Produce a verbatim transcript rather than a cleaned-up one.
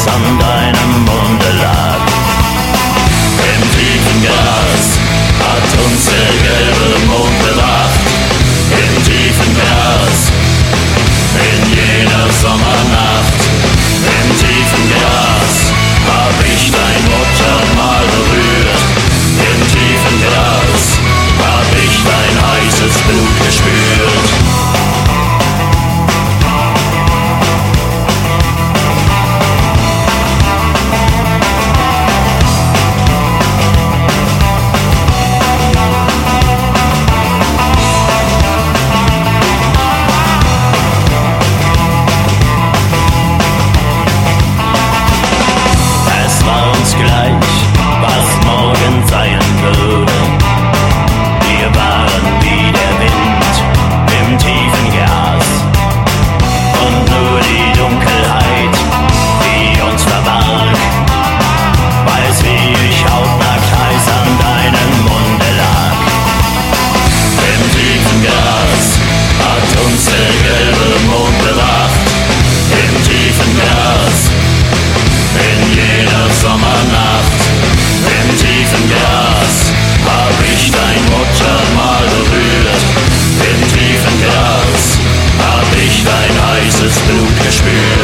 Kreis an deinem Munde lag. Im tiefen Gras hat uns der gelbe Mond bewacht. Im tiefen Gras, in jener Sommernacht. Im tiefen Gras hab ich dein Muttermal berührt. Im tiefen Gras hab ich dein heißes Blut gespürt. Sommernacht, im tiefen Gras hab ich dein Muttermal berührt. Im tiefen Gras hab ich dein heißes Blut gespürt.